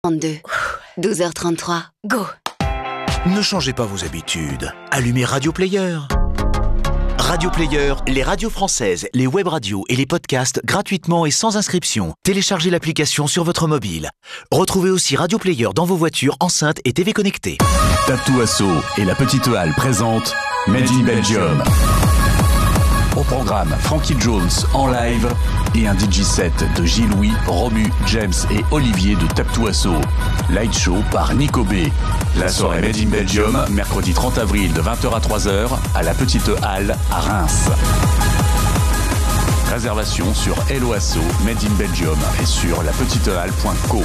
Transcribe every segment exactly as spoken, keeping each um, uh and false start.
trente-deux, douze heures trente-trois, go. Ne changez pas vos habitudes. Allumez Radio Player. Radio Player, les radios françaises, les web radios et les podcasts gratuitement et sans inscription. Téléchargez l'application sur votre mobile. Retrouvez aussi Radio Player dans vos voitures, enceintes et T V connectées. Tattoo Asso et la Petite Halle présentent Made in Belgium. Au programme, Frankie Jones en live et un D J set de Gilles Louis, Romu, James et Olivier de Tattoo Asso. Light show par Nico B. La soirée Made in Belgium, mercredi trente avril de vingt heures à trois heures à la Petite Halle à Reims. Réservation sur Hello Asso, Made in Belgium et sur la petite halle point co.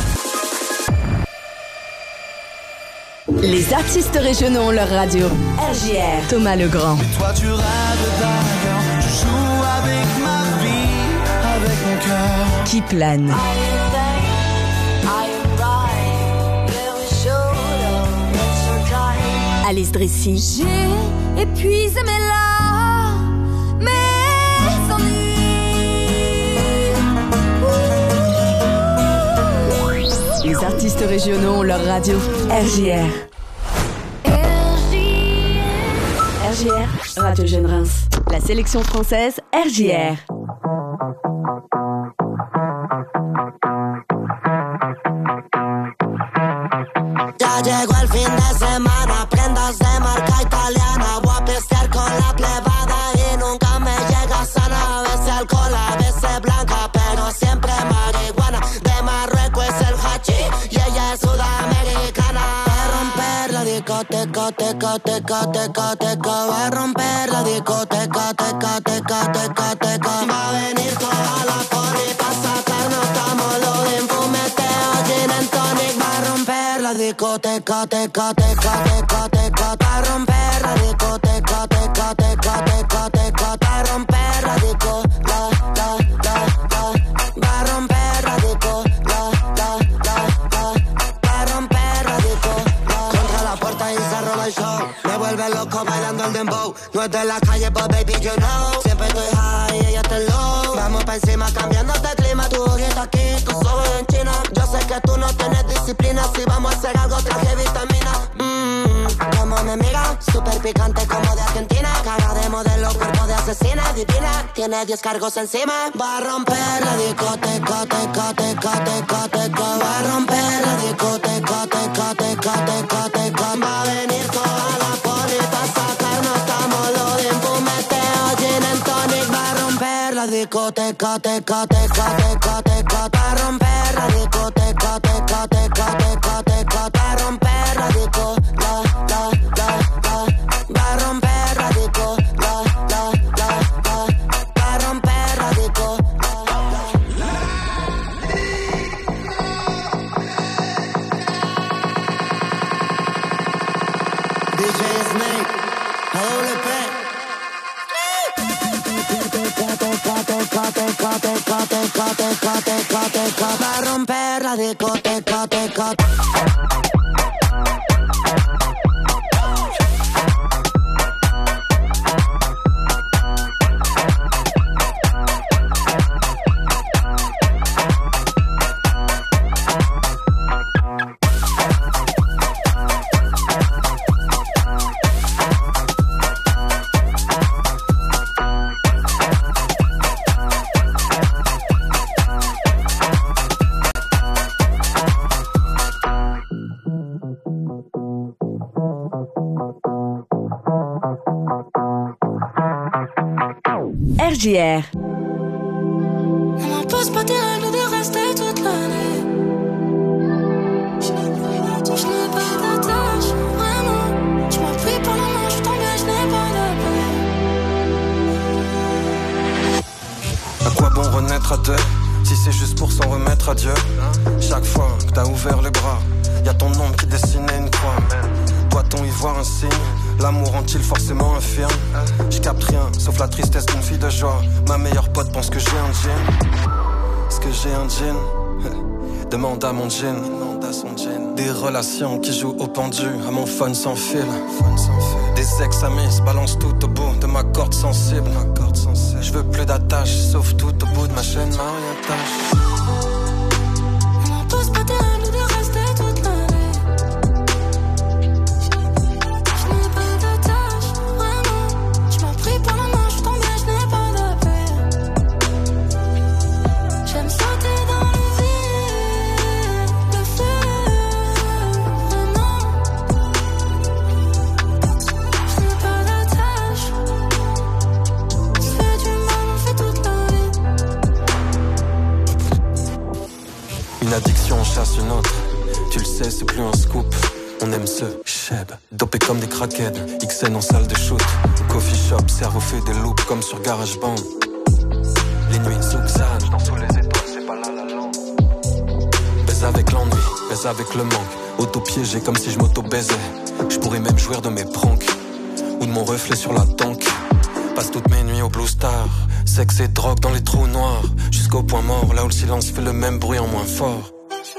Les artistes régionaux ont leur radio. R J R, Thomas Legrand. Et toi tu rêves d'ailleurs, je joue avec ma vie, avec mon cœur. Qui plane. Alice Dressy. J'ai épuisé mes larmes, mes ennuis. Les artistes régionaux ont leur radio. R J R. R J R, Radio Jeune Reims. La sélection française R J R. Ya llegó el fin de semana, prendas de marca italiana. Voy a pistear con la plebada y nunca me llega sana. A veces alcohol, a veces blanca, pero siempre marihuana. De Marruecos es el hachís y ella es sudamericana. Va a romper la discoteca, teca, teca, teca, teca. Va a romper la discoteca, teca, teca, teca, teca. Va a venir toda la poli pa' sacarnos, estamos lo de fumeteo, gin and tonic. Va a romper la discoteca, teca, teca, teca, teca. Va a romper la discoteca, teca, teca, teca, teca. Va a romper la disco, la, la, la, la. Va a romper la disco, la, la, la, la. Va a romper la disco, la. Contra la puerta y se roba el show. Me vuelve loco bailando el dembow. No es de la calle, but baby, you know. Siempre estoy high y ella está low. Vamos pa' encima cambiándote el clima. Tu ojito aquí, tus ojos en China. Yo sé que tú no tienes disciplina. Si vamos a hacer algo, traje vitamina. Mmm, como mi amiga, súper picante como de Argentina. Cara de modelo, cuerpo de asesina, divina. Tiene diez cargos encima. Va a romper la discoteca, teca, teca, teca, teca. Va a romper la discoteca, teca, teca, teca, teca. Va a venir toda la poli pa' sacarnos, estamos lo de fumeteo, gin and tonic. Va a romper la discoteca, teca, teca, teca, teca. Va a romper la discoteca, teca, teca, teca, teca. Va a romper la disco, la, la, la, la. Va a romper la disco, la, la, la, la. Va a romper la disco, la, la, D J Snake, A W P. Va a romper la discoteca, teca. R J R. On m'impose pas tes règles de rester toute l'année. Je n'ai pas d'attache, vraiment. Je m'en prie par la main, je tombais, je n'ai pas de paix. À quoi bon renaître à deux si c'est juste pour s'en remettre à Dieu? Chaque fois que t'as ouvert les bras, y'a ton ombre qui dessinait une croix. Doit-on y voir un signe? L'amour rend-il forcément infirme? Je capte rien, sauf la tristesse d'une fille de joie. Ma meilleure pote pense que j'ai un jean. Est-ce que j'ai un jean? Demande à mon jean. Des relations qui jouent au pendu, à mon fun sans fil. Des ex-amis se balancent tout au bout de ma corde sensible. Je veux plus d'attache, sauf tout au bout de ma chaîne mariage. On m'impose pas tes règles de rester chasse une autre. Tu le sais, c'est plus un scoop. On aime ce cheb, dopé comme des crackheads. X N en salle de shoot. Au coffee shop, cerveau fait des loops comme sur GarageBand. Les nuits de Souxane, je danse sous les étoiles, c'est pas là la langue. Baise avec l'ennui, baise avec le manque. Auto-piégé comme si je m'auto-baisais. Je pourrais même jouir de mes pranks ou de mon reflet sur la tank. Passe toutes mes nuits au Blue Star. Sexe et drogue dans les trous noirs. Jusqu'au point mort, là où le silence fait le même bruit en moins fort.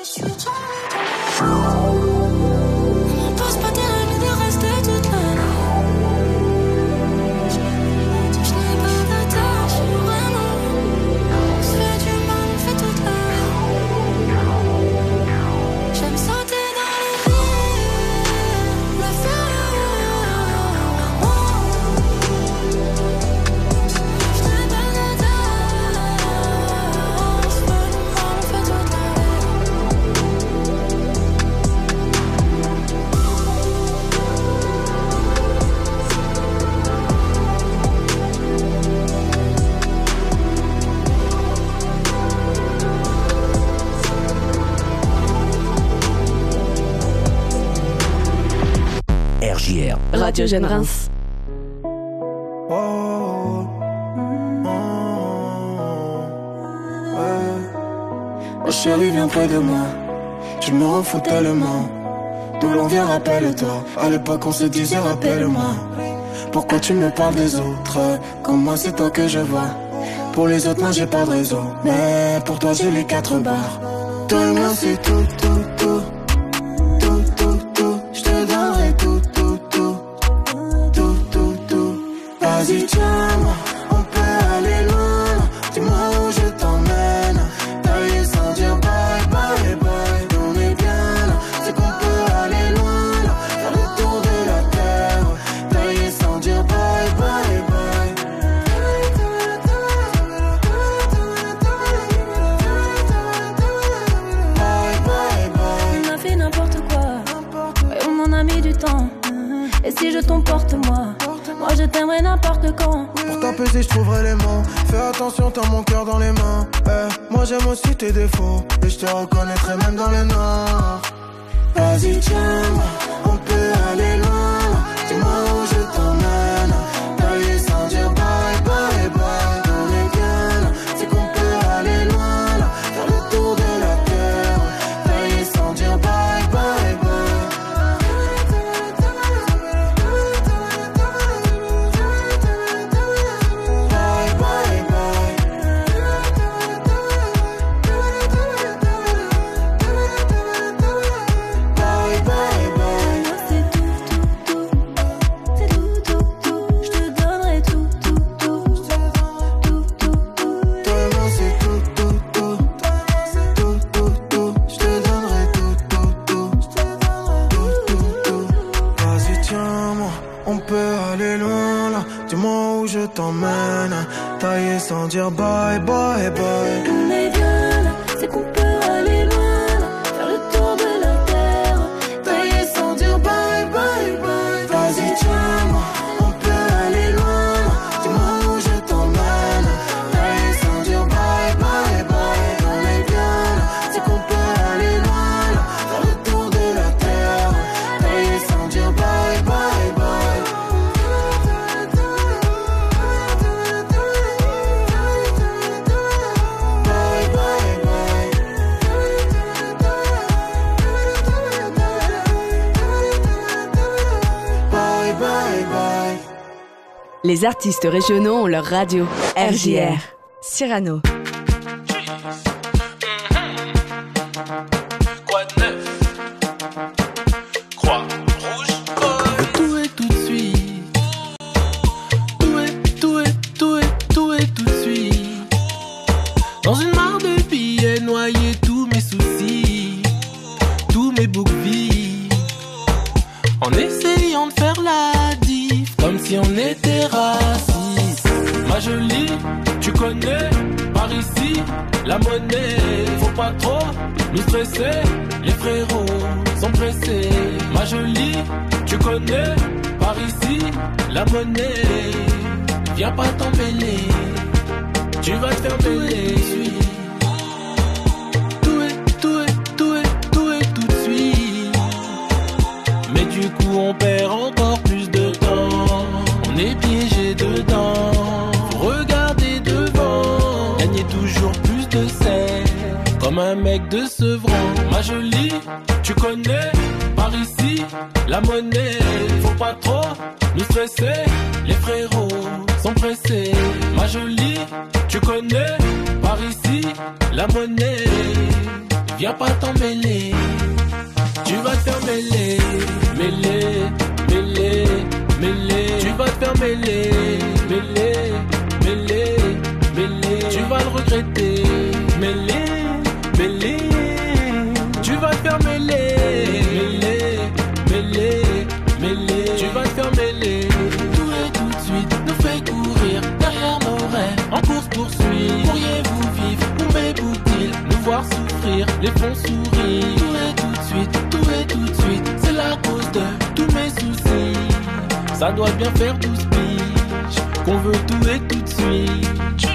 Radio Jeune Reims. Oh, oh, oh, ouais. Oh chérie, viens près de moi. Je me rends fou tellement. D'où l'on vient, rappelle-toi. À l'époque, on se disait, rappelle-moi. Pourquoi tu me parles des autres? Comme moi, c'est toi que je vois. Pour les autres, moi, j'ai pas de réseau. Mais pour toi, j'ai les quatre barres. Toi et moi, c'est tout, tout, tout. Tout, tout, tout. Je te donnerai tout, tout, tout. Vas-y tiens-moi, on peut aller loin. Dis-moi où je t'emmène. Tailler sans dire bye bye bye. On est bien là, c'est qu'on peut aller loin là. Faire le tour de la terre. Tailler sans dire bye bye bye. Bye bye bye. On a fait n'importe quoi, et on en a mis du temps. Et si je t'emporte moi, moi je t'aimerai n'importe quand. Pour t'apaiser je trouverai les mots. Fais attention, t'as mon cœur dans les mains. Eh, moi j'aime aussi tes défauts. Et je te reconnaîtrai même dans les noirs. Vas-y tiens-moi, on peut aller loin là. Dis-moi où je t'emmène. Tailler sans dire bye bye bye. On est bien là, c'est qu'on peut aller loin là. Faire le tour de la terre. Tailler sans dire bye bye bye. Tailler sans dire bye bye bye. On est bien là, c'est qu'on peut aller loin là. Faire le tour de la terre. Tailler sans dire bye bye bye. Vas-y tiens-moi, on peut aller loin là. Dis-moi où je t'emmène. Tailler sans dire bye bye bye. On est bien là, c'est qu'on peut aller loin là. Faire le tour de la terre. Tailler sans dire bye bye bye. Les artistes régionaux ont leur radio. R J R. Cyrano. Quoi de neuf? Croix rouge. Tout est tout de suite. Tout est, tout est, tout est, tout est tout de suite. Dans une mare de billets noyés tous mes soucis, tous mes boucles-vies. En essayant de faire la diff, comme si on était raciste. Ma jolie, tu connais, par ici, la monnaie. Faut pas trop nous stresser, les frérots sont pressés. Ma jolie, tu connais, par ici, la monnaie. Viens pas t'embêler, tu vas te faire bêler. Tout est, tout est, tout est, mec de Sevran. Ma jolie, tu connais, par ici, la monnaie. Faut pas trop nous stresser, les frérots sont pressés. Ma jolie, tu connais, par ici, la monnaie. Viens pas t'en mêler, tu vas te faire mêler. Mêler, mêler, mêler. Tu vas te faire mêler, mêler, mêler, mêler. Tu vas le regretter, mêler, mêler. Tu vas te faire mêler, mêler, mêler, mêler. Tu vas te faire mêler. Tout et tout de suite nous fait courir derrière nos rêves en course poursuite. Pourriez-vous vivre ou m'éboutir, nous voir souffrir, les font sourire. Tout et tout de suite, tout et tout de suite, c'est la cause de tous mes soucis. Ça doit bien faire douze piges qu'on veut tout et tout de suite.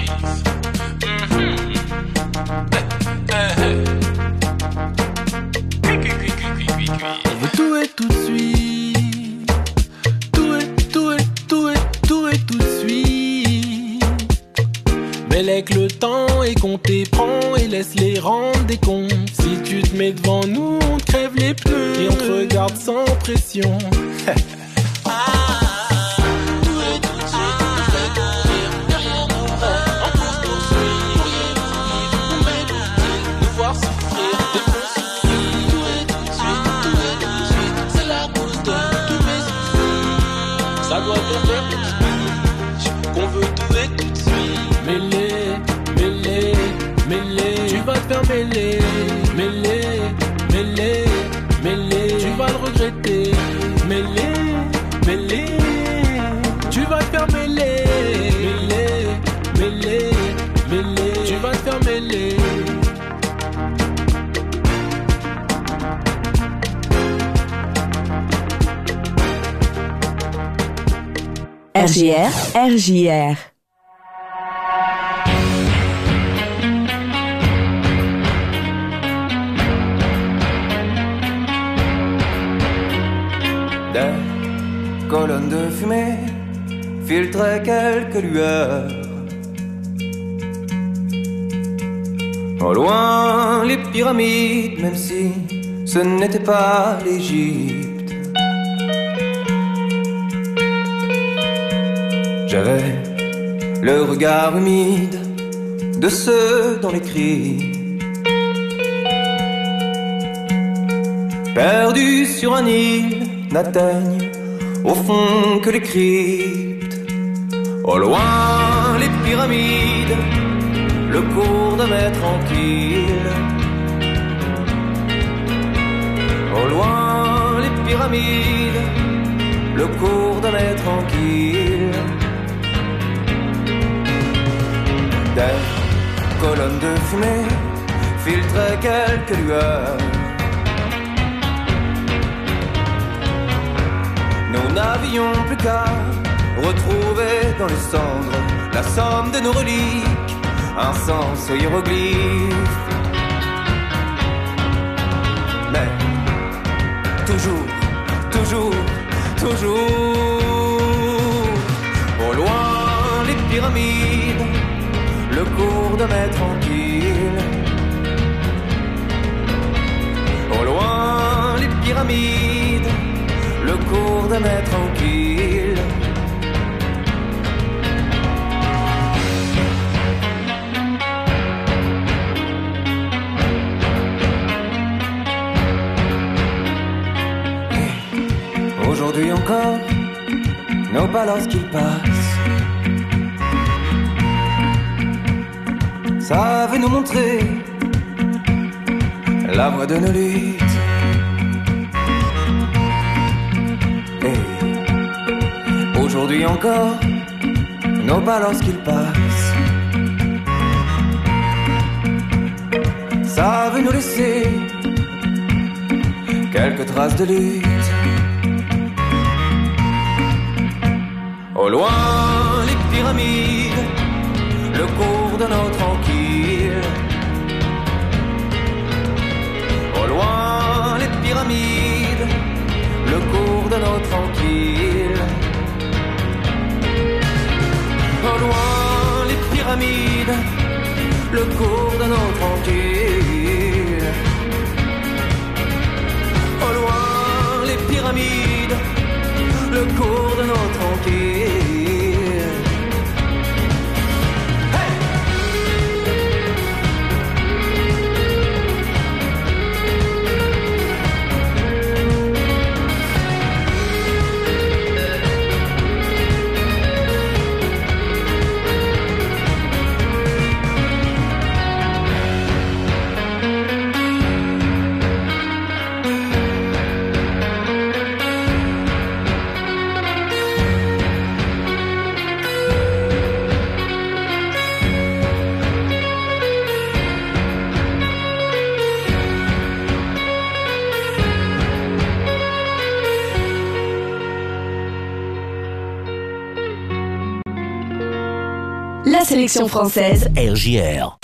On veut tout et tout de suite. Tout et, tout et, tout et, tout et tout de suite. Mais avec le temps et qu'on t'y prend et laisse les rendre des cons. Si tu te mets devant nous, on te crève les pneus et on te regarde sans pression. Ça doit bien faire tout de suite, qu'on veut tout et tout de suite. Mêler, mêler, mêler. Tu vas te faire mêler, mêler, mêler, mêler. Tu vas le regretter, mêler, mêler. Tu vas te faire mêler, mêler, mêler, mêler. Tu vas te faire mêler. R J R, R J R. Des colonnes de fumée filtraient quelques lueurs. Au loin, les pyramides, même si ce n'était pas l'Égypte. J'avais le regard humide de ceux dont les cris, perdus sur un île, n'atteignent au fond que les cryptes. Au loin, les pyramides, le cours de mer tranquille. Au loin, les pyramides, le cours de mer tranquille. Des colonnes de fumée filtraient quelques lueurs. Nous n'avions plus qu'à retrouver dans les cendres la somme de nos reliques, un sens hiéroglyphe. Mais toujours, toujours, toujours, au loin les pyramides, le cours de mer tranquille. Au loin les pyramides, le cours de mer tranquille. Et aujourd'hui encore, nos pas lorsqu'ils passent savent nous montrer la voie de nos luttes. Et aujourd'hui encore, nos pas lorsqu'ils passent savent nous laisser quelques traces de lutte. Au loin, les pyramides, le cours de nos tranquilles. Au loin, les pyramides, le cours de nos tranquilles. Au loin, les pyramides, le cours de nos tranquilles. les pyramides, le cours de notre empire. Hey! La sélection française R J R.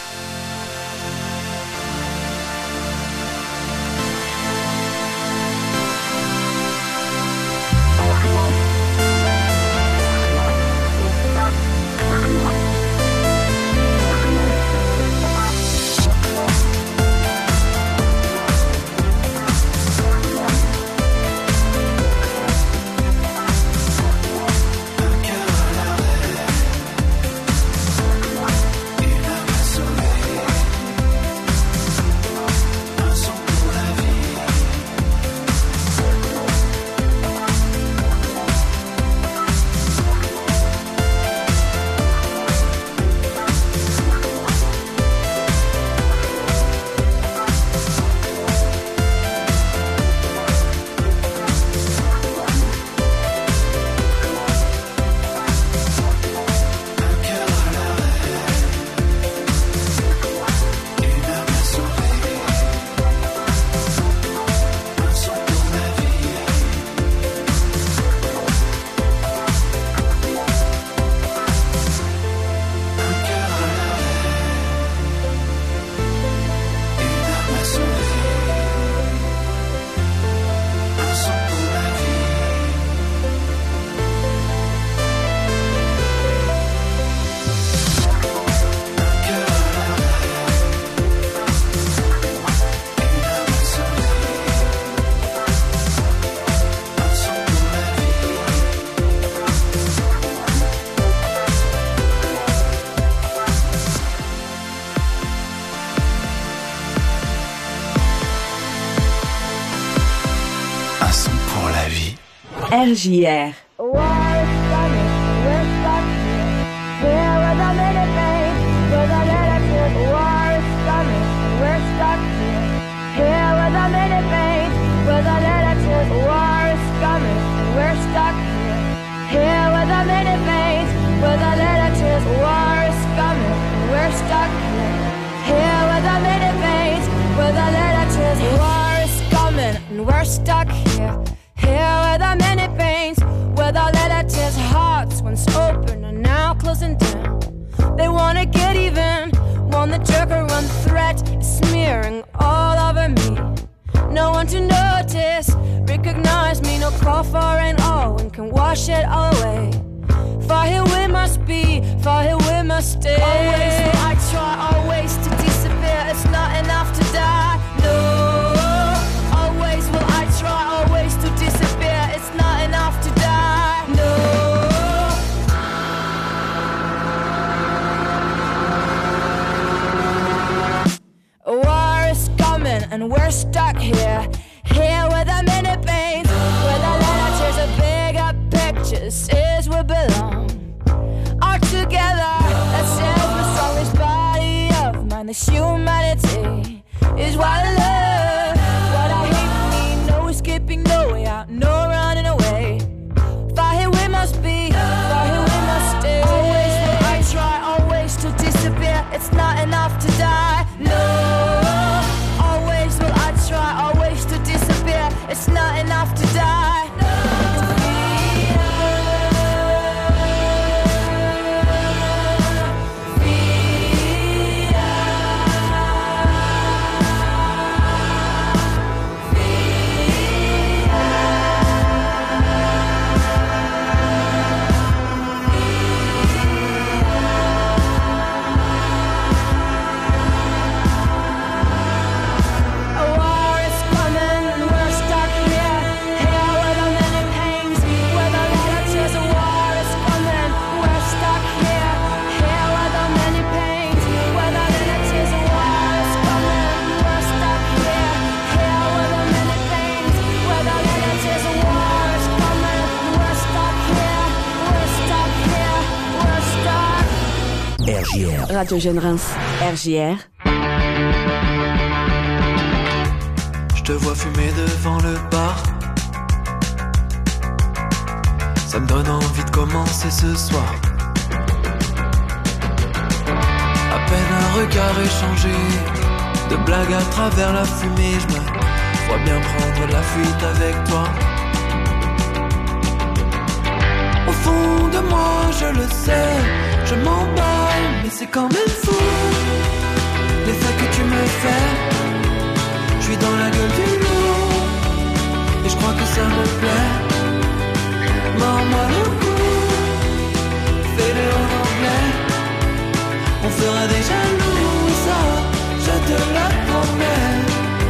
R J R. We're stuck here, here with our many pains, with our letter tears, hearts once open and now closing down. They wanna get even, want the jerk or run threat is smearing all over me. No one to notice, recognize me, no call for rain, all one can wash it all away. Far here we must be, far here we must stay. Always will I try, always to disappear, it's not enough to die, no. Always will I try, always to disappear, it's not enough to die, no. War is coming and we're stuck here, here with our many pains, with our letters of bigger pictures, is we belong. All together, let's save the strongest body of mine, this humanity is what I love, what I hate, me, no escaping, no way out, no running away. Far here we must be, far here we must stay. Always will I try, always to disappear, it's not enough to die, no. Always will I try, always to disappear, it's not enough to die, no. Here J R. Radio Jeune Reims. R J R. Je te vois fumer devant le bar. Ça me donne envie de commencer ce soir. À peine un regard échangé, de blagues à travers la fumée, je me vois bien prendre la fuite avec toi. Au fond de moi, je le sais, je m'emballe, mais c'est quand même fou l'effet que tu me fais. Je suis dans la gueule du loup et je crois que ça me plaît. Mords-moi le cou, fais-le en anglais. On fera des jaloux, ça, je te le promets.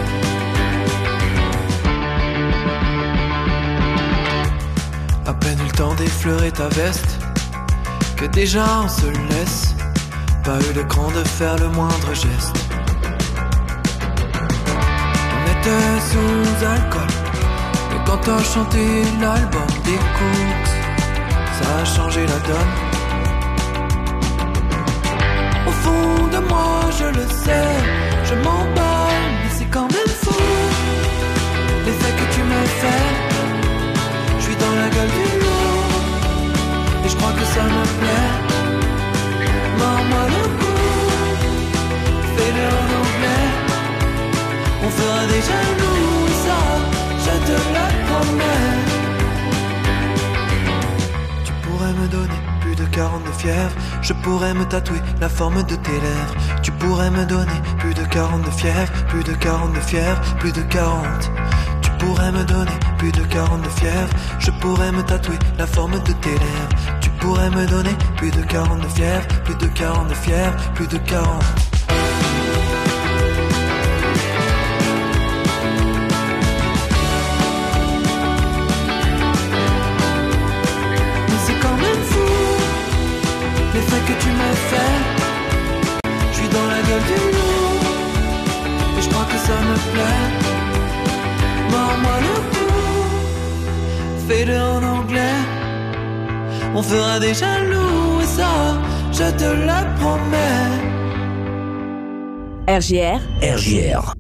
À peine eu le temps d'effleurer ta veste, que déjà on se laisse. Pas eu le cran de faire le moindre geste. On était sous alcool, et quand t'as chanté l'album des Cooks, ça a changé la donne. Au fond de moi, je le sais, je m'emballe, mais c'est quand même fou l'effet que tu me fais. Je suis dans la gueule du loup et je crois que ça me plaît. Mords-moi le cou, fais-le en anglais. On fera des jaloux, ça, je te le promets. Tu pourrais me donner plus de quarante-deux fièvres. Je pourrais me tatouer la forme de tes lèvres. Tu pourrais me donner plus de quarante-deux fièvres. Plus de quarante-deux fièvres, plus de quarante. Tu pourrais me donner plus de quarante-deux fièvres. Je pourrais me tatouer la forme de tes lèvres. Tu pourrais me donner plus de quarante-deux fièvres. Plus de quarante-deux fièvres, plus de quarante. L'effet que tu me fais, je suis dans la gueule du loup et je crois que ça me plaît. Mords-moi le cou, fais-le en anglais. On fera des jaloux et ça, je te le promets. R J R. R J R.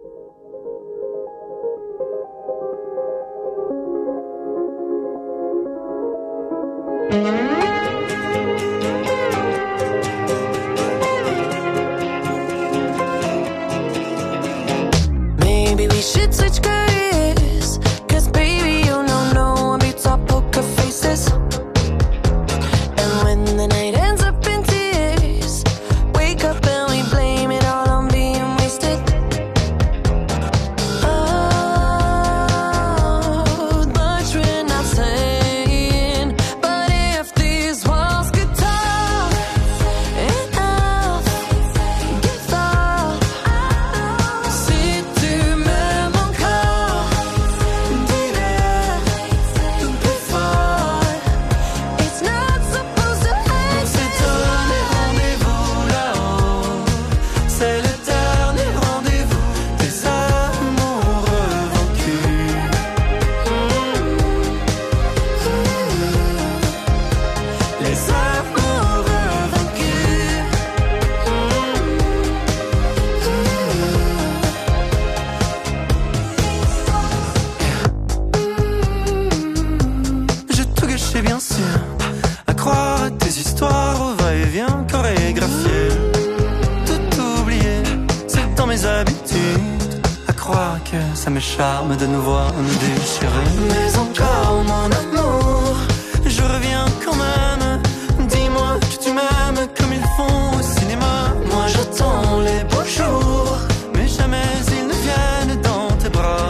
Ça me charme de nous voir nous déchirer. Mais encore mon amour, je reviens quand même. Dis-moi que tu m'aimes comme ils font au cinéma. Moi j'attends les beaux jours, mais jamais ils ne viennent dans tes bras.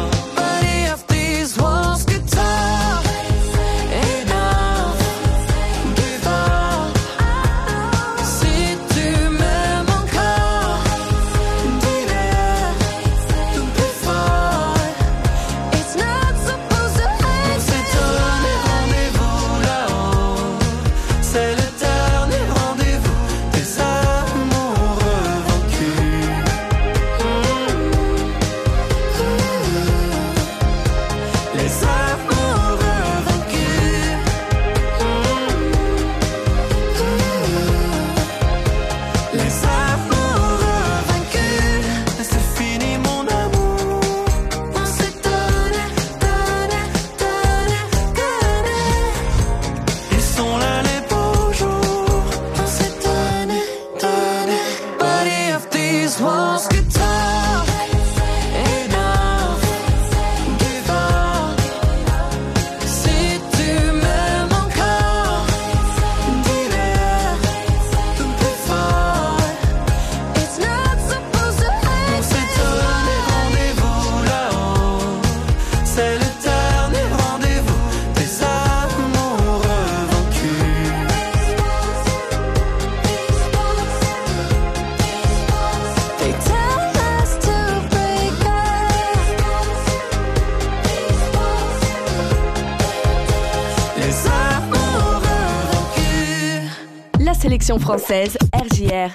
sélection française R J R.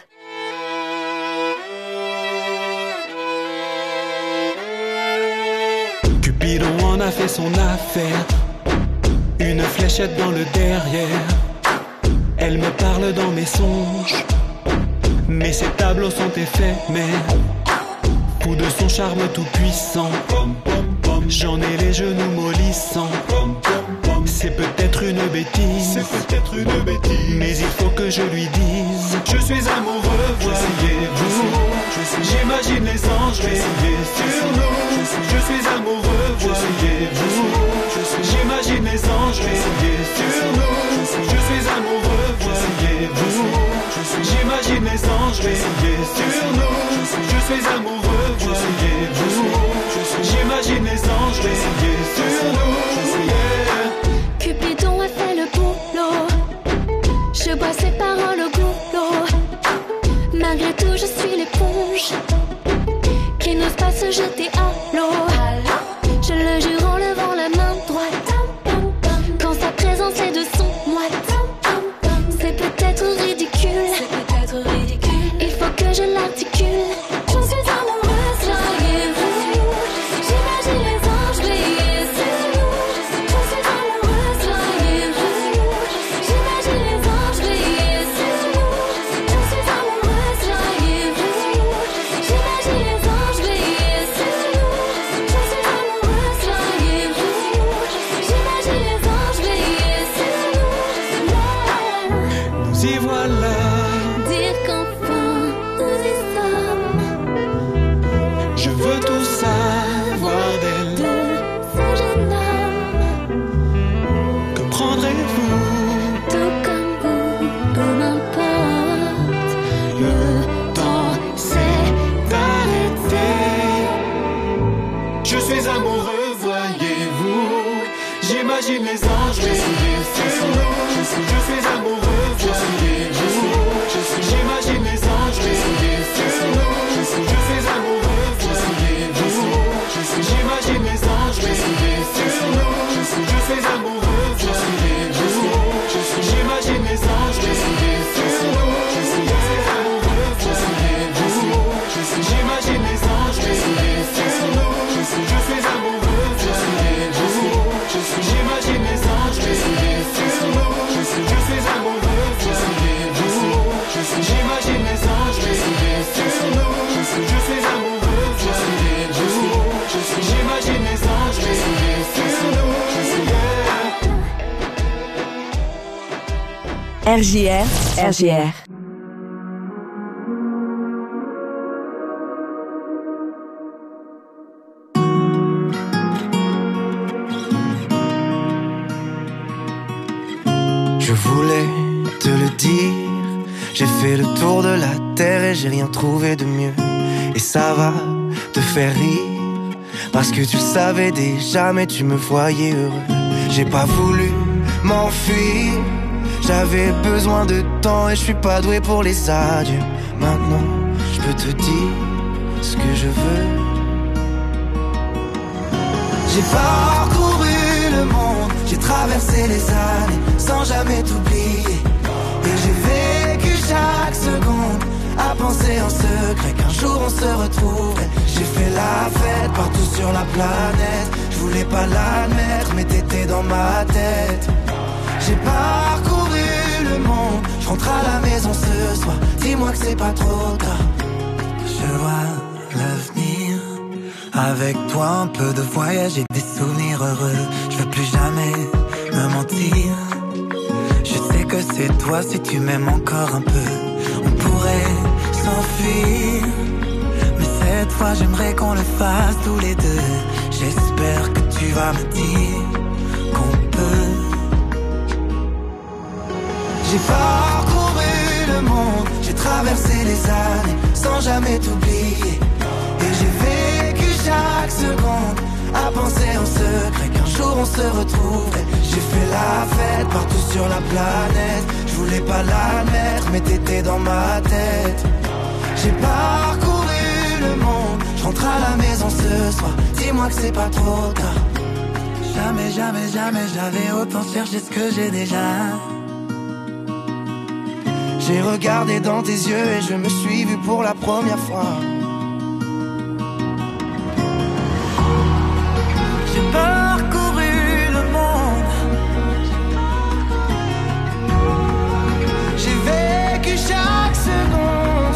Cupidon en a fait son affaire, une fléchette dans le derrière. Elle me parle dans mes songes, mais ces tableaux sont éphémères. Fou de son charme tout puissant, j'en ai les genoux mollissants. C'est peut-être une bêtise, c'est peut-être une bêtise, mais il faut que je lui dise: je suis amoureux, voyez-vous. J'imagine les anges veiller sur nous. Je suis amoureux, voyez-vous. J'imagine les anges veiller sur nous. Je suis amoureux, voyez-vous. J'imagine les anges veiller sur nous. Je suis amoureux, voyez-vous. J'imagine les anges veiller sur nous. Yeah. Cupidon a fait le boulot, je bois ses paroles au goulot. Malgré tout je suis l'éponge qui n'ose pas se jeter à l'eau. Je le jure en levant la main droite, quand sa présence est de son moite. C'est peut-être ridicule, il faut que je l'articule. J'en suis amoureuse, voyez-vous. J'imagine les anges veiller sur nous. J'en suis amoureuse, voyez-vous. J'imagine les anges veiller sur nous. J'en suis amoureuse, voyez-vous. J'imagine les anges veiller sur nous. J'en suis amoureuse, voyez-vous. J'imagine les anges veiller sur nous. Nous y voilà. Dire qu'enfin nous y sommes. Je veux tout savoir d'elle. De ce jeune homme, Que prendrez-vous? tout comme vous, peu m'importe. Le temps s'est D'arrêter. Je suis amoureux, voyez-vous. J'imagine les anges veiller sur nous. Je suis amoureux, voyez-vous. J'imagine les anges veiller sur nous. Je suis amoureux, voyez-vous. J'imagine les anges veiller sur nous. Je suis amoureux, voyez-vous. J'imagine les anges veiller sur nous. Je suis amoureux, voyez-vous. J'imagine les anges veiller sur nous. Je suis amoureux, voyez-vous. J'imagine les anges veiller sur nous. Je suis amoureux, voyez-vous. J'imagine les anges veiller sur nous. Je suis amoureux, voyez-vous. J'imagine les anges veiller sur nous. Yeah. R J R, R J R. Je voulais te le dire, j'ai fait le tour de la terre et j'ai rien trouvé de mieux. Et ça va te faire rire, parce que tu le savais déjà mais tu me voyais heureux. J'ai pas voulu m'enfuir, j'avais besoin de temps et je suis pas doué pour les adieux. Maintenant je peux te dire ce que je veux. J'ai parcouru le monde, j'ai traversé les années sans jamais t'oublier. Et j'ai vécu chaque seconde à penser en secret qu'un jour on se retrouverait. J'ai fait la fête partout sur la planète, je voulais pas l'admettre mais t'étais dans ma tête. J'ai parcouru le monde, je rentre à la maison ce soir, dis-moi que c'est pas trop tard. Je vois l'avenir, avec toi un peu de voyage et des souvenirs heureux. Je veux plus jamais me mentir, je sais que c'est toi si tu m'aimes encore un peu. On pourrait s'enfuir, mais cette fois j'aimerais qu'on le fasse tous les deux. J'espère que tu vas me dire qu'on peut. J'ai parcouru le monde, j'ai traversé les années sans jamais t'oublier. Et j'ai vécu chaque seconde à penser en secret qu'un jour on se retrouverait. J'ai fait la fête partout sur la planète, je voulais pas l'admettre mais t'étais dans ma tête. J'ai parcouru le monde, je rentre à la maison ce soir, dis-moi que c'est pas trop tard. Jamais, jamais, jamais j'avais autant cherché ce que j'ai déjà. J'ai regardé dans tes yeux et je me suis vu pour la première fois. J'ai parcouru le monde, j'ai vécu chaque seconde.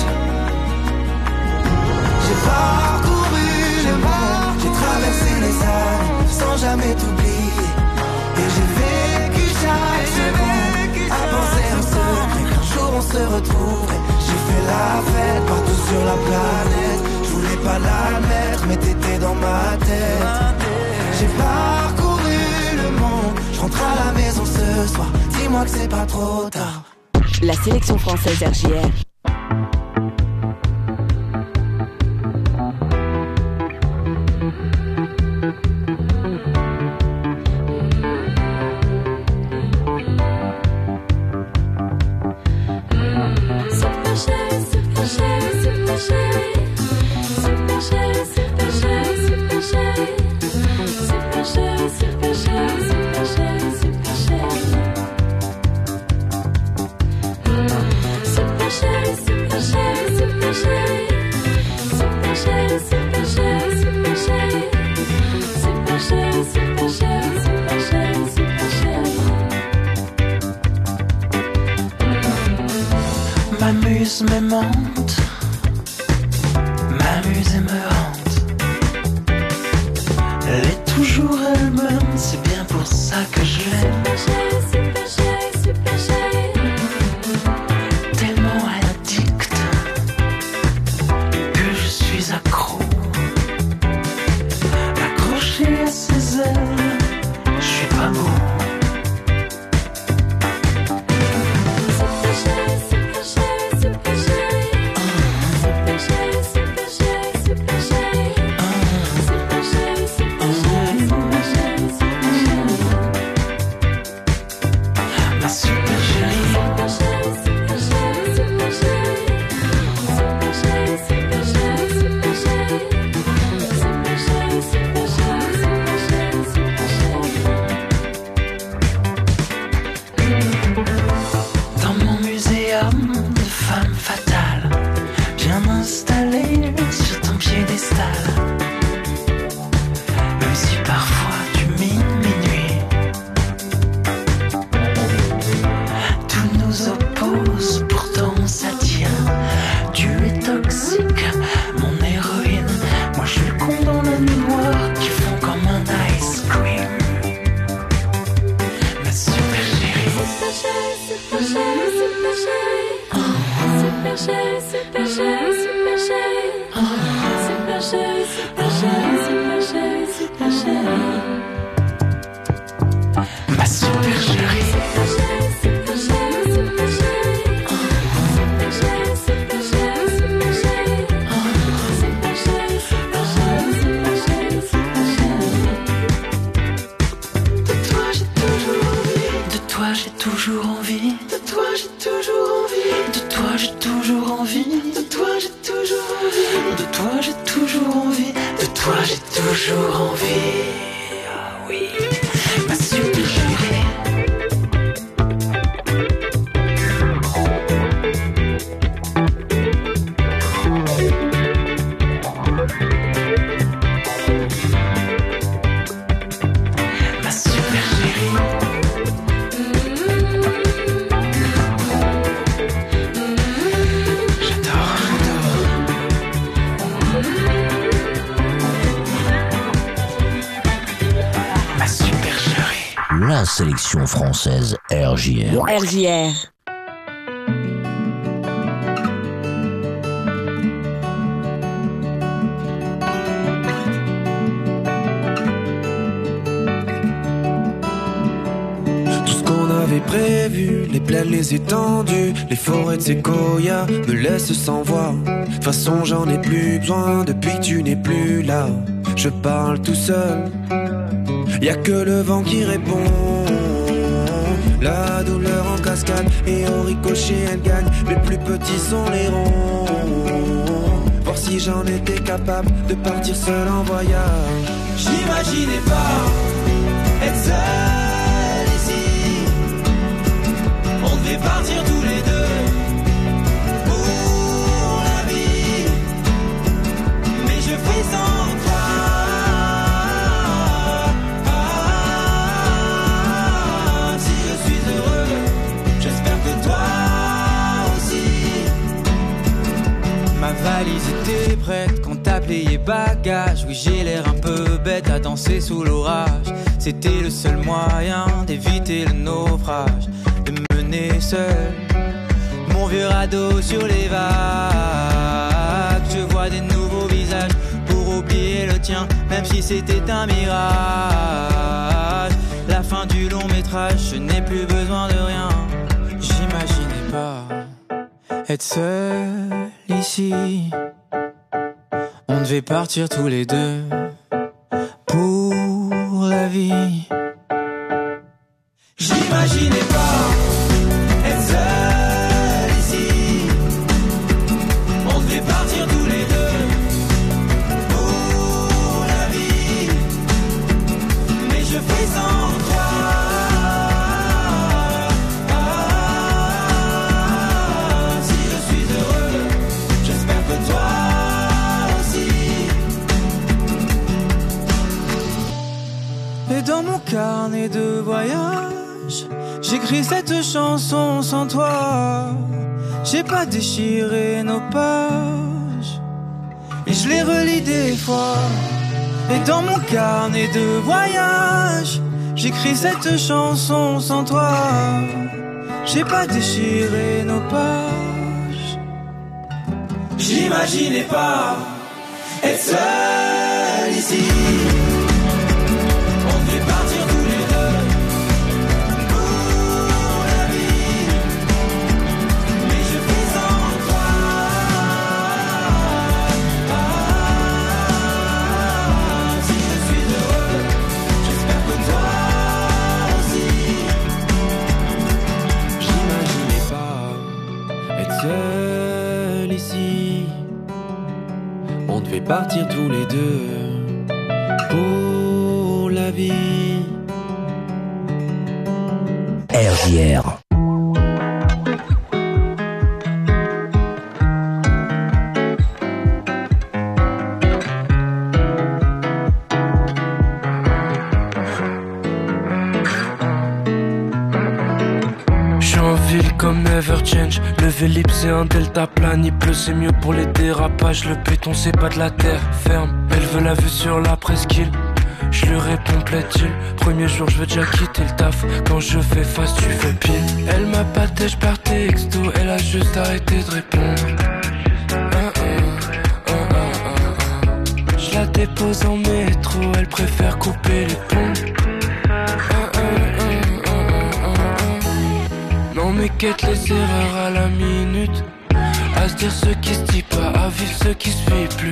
J'ai parcouru le monde, j'ai traversé les années sans jamais t'oublier. Et j'ai vécu chaque seconde à penser en secret qu'un jour on se retrouverait. J'ai fait la fête partout sur la planète. Je voulais pas l'admettre mais t'étais dans ma tête. J'ai parcouru le monde, je rentre à la maison ce soir. Dis-moi que c'est pas trop tard. La sélection française R J R. M'amuse, me monte, m'amuse et me hante. Elle est toujours elle-même, c'est bien pour ça que je l'aime. Super chérie, super chérie, tellement addict que je suis accro. Accroché à ses ailes, je suis pas beau. La sélection française R J R. R J R. Tout ce qu'on avait prévu, les plaines, les étendues, les forêts de séquoia me laissent sans voix. De toute façon j'en ai plus besoin depuis que tu n'es plus là. Je parle tout seul, y'a que le vent qui répond. La douleur en cascade et au ricochet elle gagne. Les plus petits sont les ronds. Voir si j'en étais capable de partir seul en voyage. J'imaginais pas être seul ici. On devait partir tous les deux bagages. Oui, j'ai l'air un peu bête à danser sous l'orage. C'était le seul moyen d'éviter le naufrage, de mener seul mon vieux radeau sur les vagues. Je vois des nouveaux visages pour oublier le tien, même si c'était un mirage. La fin du long métrage, je n'ai plus besoin de rien. J'imaginais pas être seul ici. On devait partir tous les deux pour la vie. J'imaginais pas être seul ici. On devait partir tous les deux pour la vie. Mais je fais sans toi. Ah, si je suis heureux, j'espère que toi aussi. Et dans mon carnet de voyage, j'écris cette chanson sans toi. J'ai pas déchiré nos pages et je les relis des fois. Et dans mon carnet de voyage, j'écris cette chanson sans toi. J'ai pas déchiré nos pages. J'imaginais pas être seul ici. On devait partir tous les deux pour la vie. Mais je fais sans toi. Ah, si je suis heureux, j'espère que toi aussi. J'imaginais pas être seul ici. On devait partir tous les deux pour la vie. R J R. J'suis en ville comme Never Change. Le Vélib c'est un delta plane. Il pleut c'est mieux pour les dérapages. Le béton c'est pas de la terre ferme. Elle veut la vue sur la presqu'île. Je lui réponds plaît-il. Premier jour je veux déjà quitter le taf. Quand je fais face tu fais pile. Elle m'a pâté je par texto. Elle a juste arrêté de répondre. Un, un, un, un, un, un. Je la dépose en métro. Elle préfère couper les ponts. On m'équette les erreurs à la minute. À se dire ce qui se dit pas, à vivre ce qui se vit plus.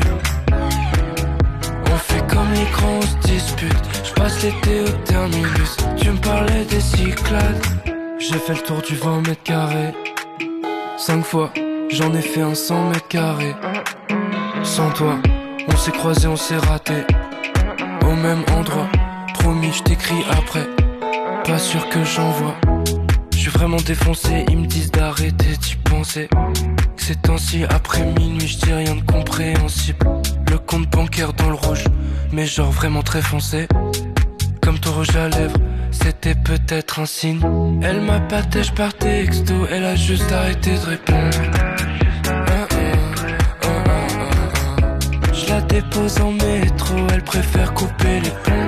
On fait comme les grands, on se dispute. J'passe l'été au terminus. Tu me parlais des Cyclades. J'ai fait le tour du vingt mètres carrés. Cinq fois, j'en ai fait un cent mètres carrés. Sans toi, on s'est croisés, on s'est ratés. Au même endroit, promis, je t'écris après. Pas sûr que j'envoie. Je suis vraiment défoncé, ils me disent d'arrêter d'y penser. Que ces temps-ci, après minuit, je dis rien de compréhensible. Le compte bancaire dans le rouge, mais genre vraiment très foncé. Comme ton rouge à lèvres, c'était peut-être un signe. Elle m'a pâté, je par texto, elle a juste arrêté de répondre. Un, un, un, un, un, un. Je la dépose en métro, elle préfère couper les ponts.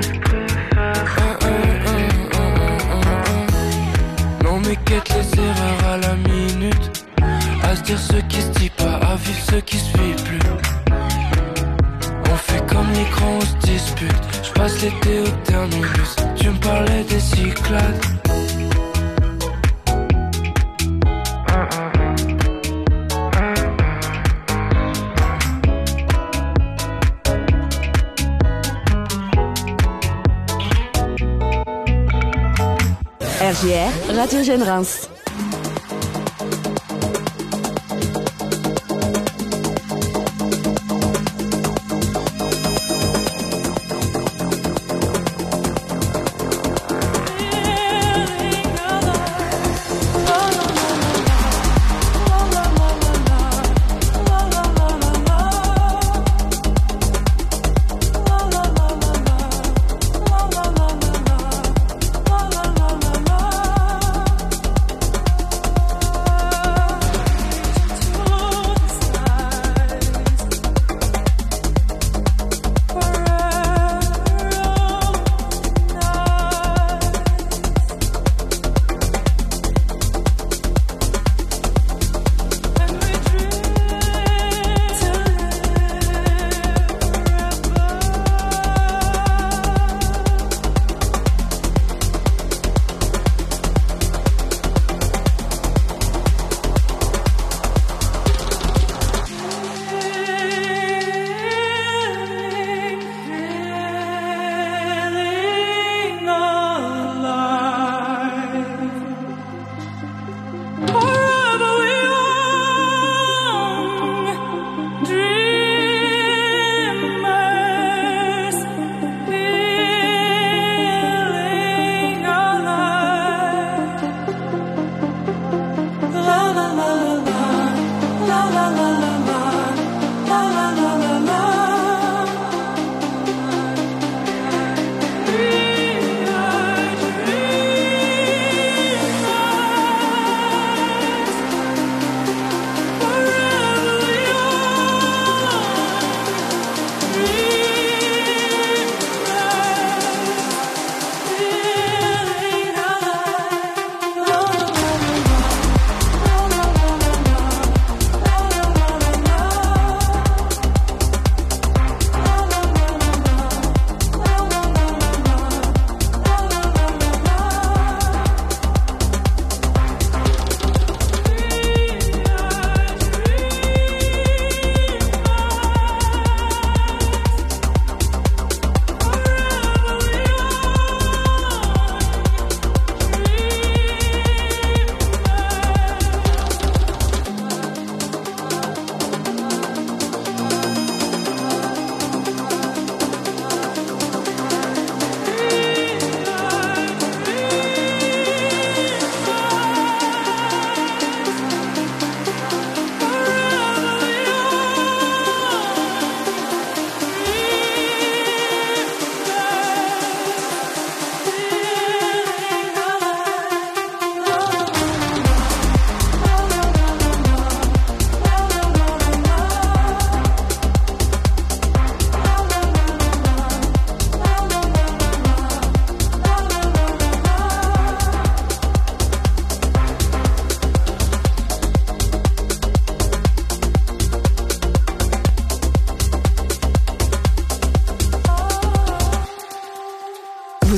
On m'équette les erreurs à la minute. À se dire ce qui se dit pas, à vivre ce qui se vit plus. On fait comme les grands, on se dispute. J'passe l'été au terminus. Tu me parlais des Cyclades. R J R, Radio Jeune Reims.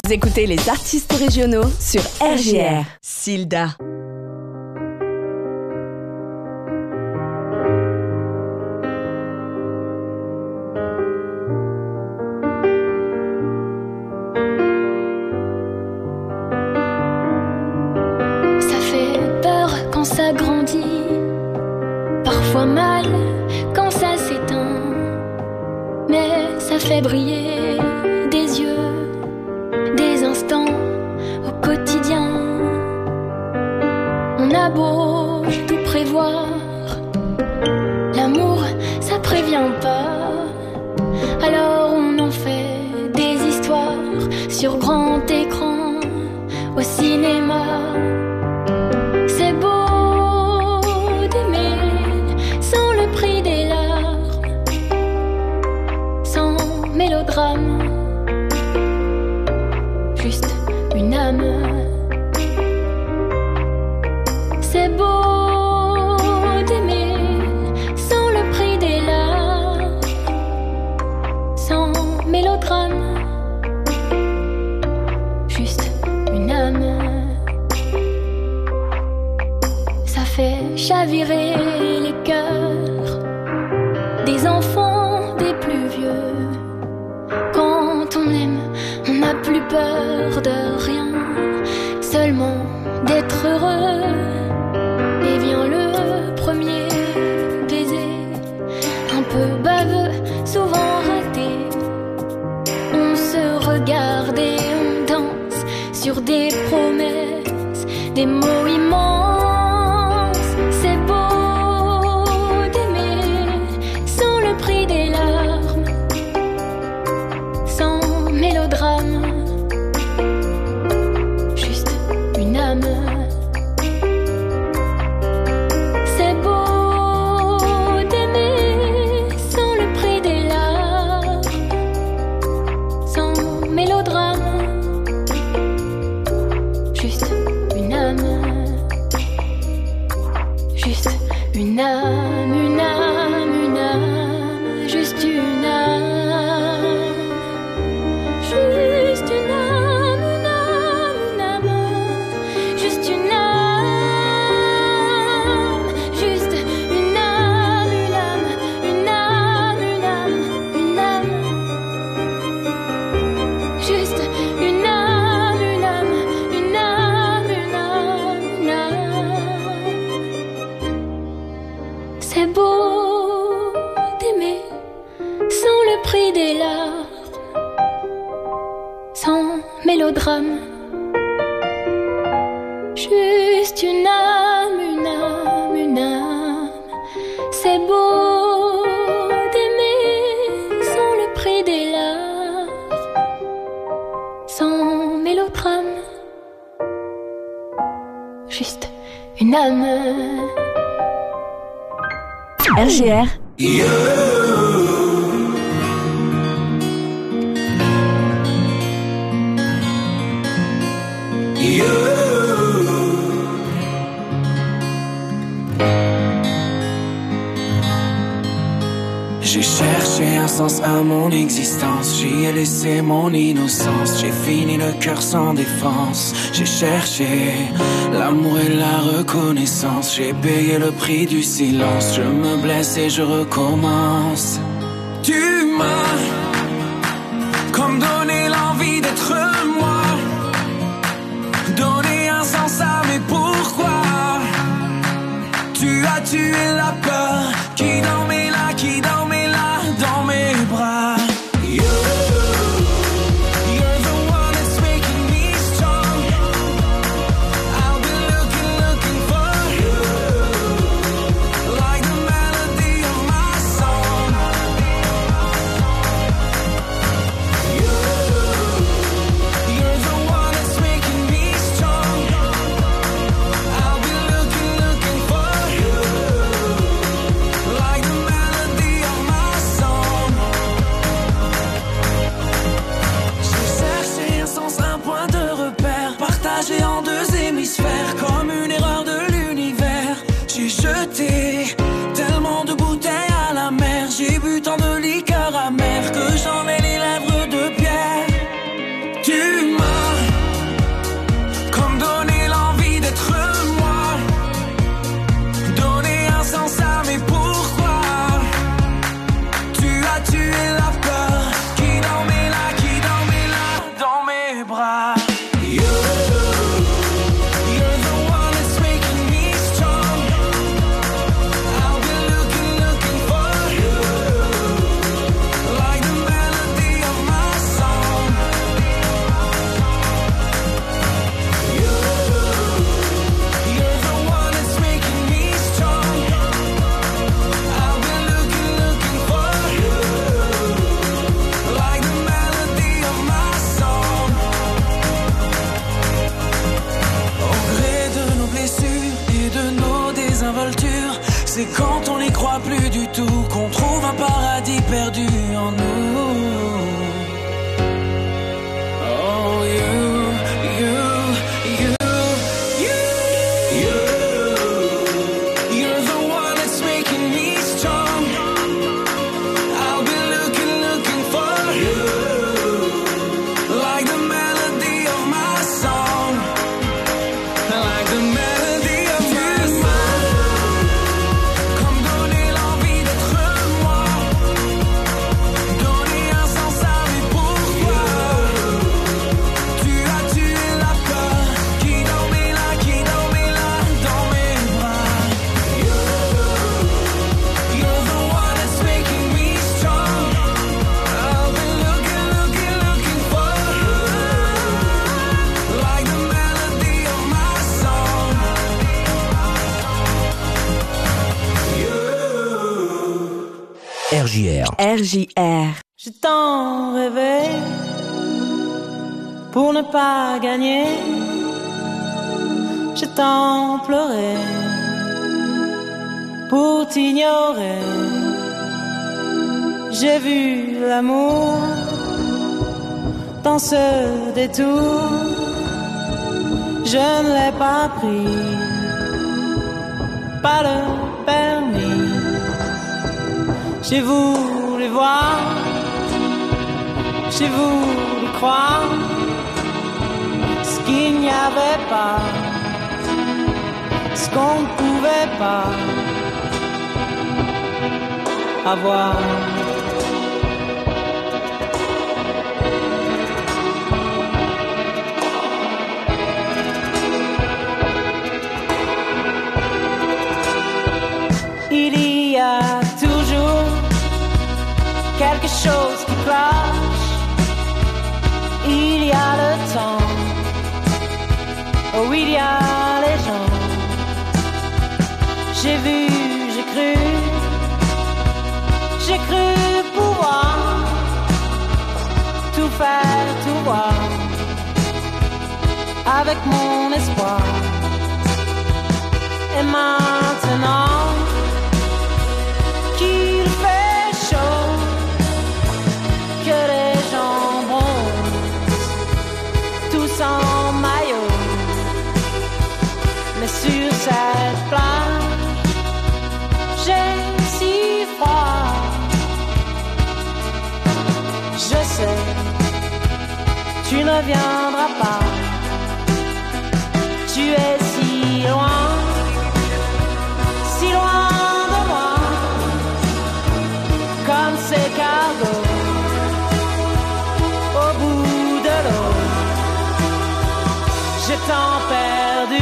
Vous écoutez les artistes régionaux sur R J R. Silda. Ça fait peur quand ça grandit, parfois mal quand ça s'éteint, mais ça fait briller des yeux, des instants au quotidien. On a beau tout prévoir, l'amour ça prévient pas, alors on en fait des histoires sur grand écran, au cinéma. C'est beau d'aimer sans le prix des larmes, sans mélodrame, juste une âme. C'est beau d'aimer sans le prix des larmes, sans mélodrame, juste une âme. Ça fait chavirer les cœurs des enfants, des plus vieux. Quand on aime, on n'a plus peur de rien, seulement d'être heureux. Et vient le premier baiser, un peu baveux, souvent raté. On se regarde et on danse sur des promesses, des mots immenses. C'est beau d'aimer sans le prix des larmes, sans mélodrame, juste une âme. C'est beau d'aimer sans le prix des larmes, sans mélodrame, juste une âme, juste une âme, une âme, une âme, juste une âme, juste une âme, une âme, une âme, juste une âme, juste une âme, une âme, une âme, une âme, une âme, juste une âme, une âme, une âme, une âme, une âme. C'est beau d'aimer sans le prix des larmes, sans mélodrame, juste une âme, une âme, une âme. C'est beau d'aimer sans le prix des larmes, sans mélodrame, juste une âme. R J R. J'ai cherché un sens à mon existence, j'y ai laissé mon innocence, j'ai fini le cœur sans défense. J'ai cherché l'amour et la reconnaissance, j'ai payé le prix du silence, je me blesse et je recommence. Tu m'as comme donné l'envie d'être moi, donné un sens à mes pourquoi. Tu as tué la peur qui dormait là, qui dormait là dans mes bras. You, you're the one that's making me strong. I'll be looking, looking for you, like the melody of my song. You, C'est quand on n'y croit plus du tout qu'on trouve un paradis perdu en nous. Oh, you, you, you, you, you. You're the one that's making me strong. I'll be looking, looking for you. Like the melody of my song. Like the melody of my song. Comme donner l'envie d'être moi. Donner un sens à mes pourquoi. Tu as tué la peur qui dormait là, qui dormait là dans mes bras. You, you're the one that's making me strong. I'll be looking, looking, looking for you. Like the melody of my song. R J R. R J R. J'ai tant rêvé pour ne pas gagner. J'ai tant pleuré pour t'ignorer. J'ai vu l'amour dans ce détour. Je ne l'ai pas pris, pas le permis. J'ai voulu voir, j'ai voulu croire ce qu'il n'y avait pas, ce qu'on ne pouvait pas avoir. Il y a toujours quelque chose qui cloche. Il y a le temps, oh il y a les gens. J'ai vu, j'ai cru, j'ai cru pouvoir tout faire, tout voir avec mon espoir. Et maintenant qu'il fait chaud, que les gens bronzent, tous en maillot, mais sur cette plage, j'ai si froid. Je sais, tu ne reviendras pas, tu es si loin, si loin de moi, comme ces cargos au bout de l'eau. J'ai tant perdu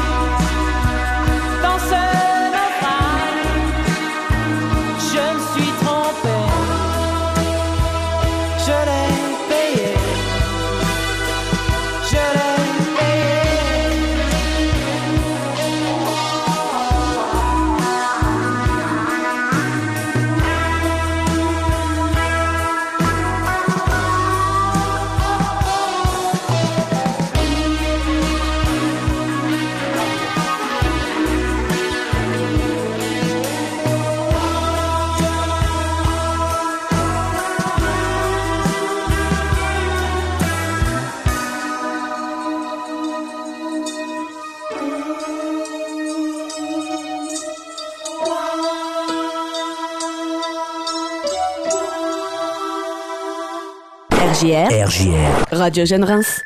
dans ce naufrage. Je me suis trompé, je l'ai payé, je l'ai payé. R J R. R J R. Radio Jeune Reims.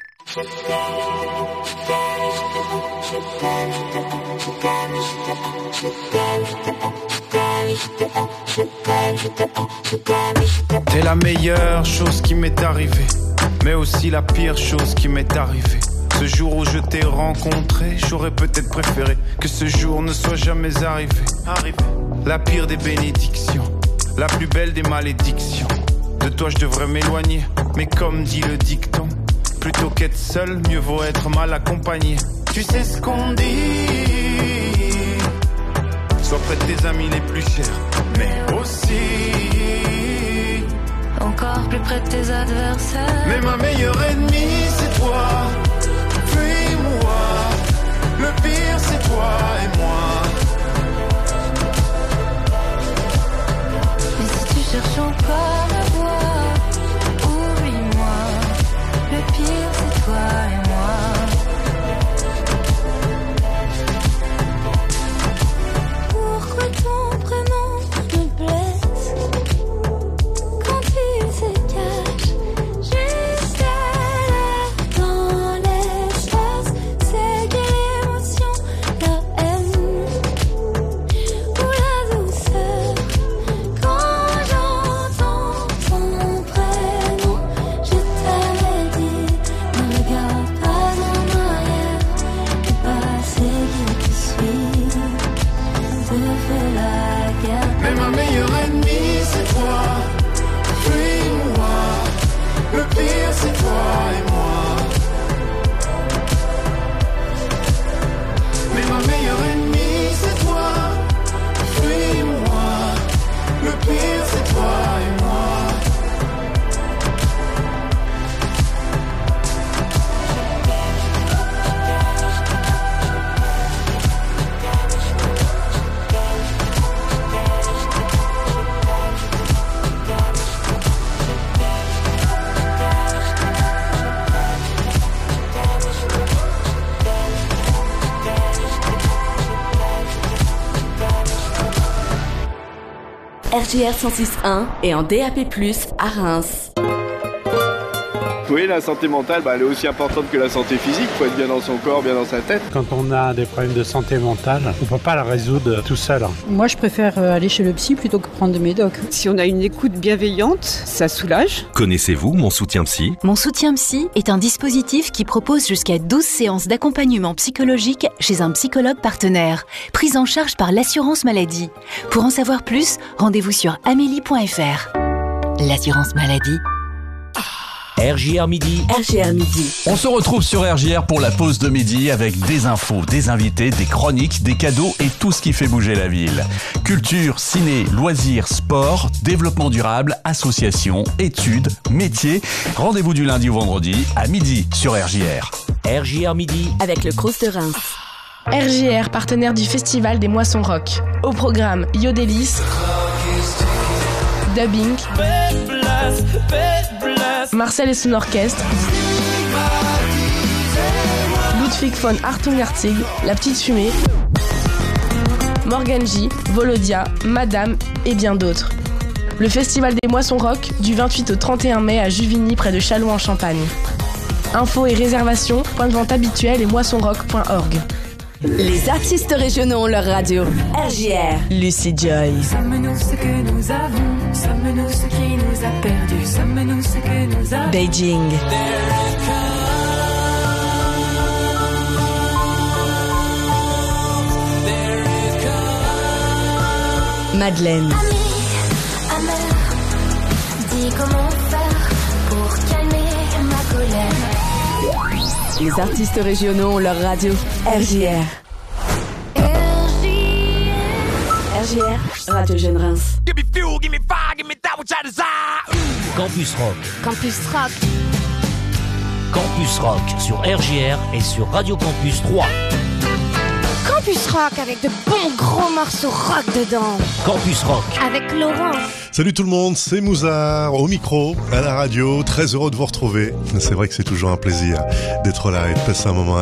T'es la meilleure chose qui m'est arrivée, mais aussi la pire chose qui m'est arrivée. Ce jour où je t'ai rencontré, j'aurais peut-être préféré que ce jour ne soit jamais arrivé. Arrivé. La pire des bénédictions, la plus belle des malédictions. De toi je devrais m'éloigner, mais comme dit le dicton, plutôt qu'être seul, mieux vaut être mal accompagné. Tu sais ce qu'on dit, sois près de tes amis les plus chers, mais aussi encore plus près de tes adversaires. Mais ma meilleure ennemie c'est toi, puis moi. Le pire c'est toi et moi. R J R cent six point un et en D A P plus, à Reims. Oui, la santé mentale, bah, elle est aussi importante que la santé physique. Il faut être bien dans son corps, bien dans sa tête. Quand on a des problèmes de santé mentale, on ne peut pas la résoudre tout seul. Moi, je préfère aller chez le psy plutôt que prendre des médocs. Si on a une écoute bienveillante, ça soulage. Connaissez-vous Mon Soutien Psy ? Mon Soutien Psy est un dispositif qui propose jusqu'à douze séances d'accompagnement psychologique chez un psychologue partenaire, prise en charge par l'assurance maladie. Pour en savoir plus, rendez-vous sur amélie point f r. L'assurance maladie. R J R Midi. R J R Midi. On se retrouve sur R J R pour la pause de midi avec des infos, des invités, des chroniques, des cadeaux et tout ce qui fait bouger la ville. Culture, ciné, loisirs, sport, développement durable, associations, études, métiers. Rendez-vous du lundi au vendredi à midi sur R J R. R J R Midi. Avec le Crous de Reims. R J R, partenaire du Festival des Moissons Rock. Au programme Yodelis, Dubbing, Marcel et son orchestre, Ludwig von Hartung-Hartzig, La Petite Fumée, Morgan J, Volodia, Madame et bien d'autres. Le Festival des Moissons Rock du vingt-huit au trente et un mai à Juvigny près de Châlons en Champagne. Infos et réservations, point de vente habituel et moissonrock point org. Les artistes régionaux ont leur radio. R J R. Lucy Joy. Sommes-nous ce que nous avons? Sommes-nous ce qui nous a perdus? Sommes-nous ce que nous avons? Beijing. Madeleine. Ami, amer, dis comment faire pour calmer ma colère. Les artistes régionaux ont leur radio. R J R. R J R, Radio Jeune Reims. Campus Rock. Campus Rock. Campus Rock sur R J R et sur Radio Campus trois. Campus Rock avec de bons gros morceaux rock dedans. Campus Rock. Avec Laurent. Salut tout le monde, c'est Mouzard au micro, à la radio, très heureux de vous retrouver. C'est vrai que c'est toujours un plaisir d'être là et de passer un moment avec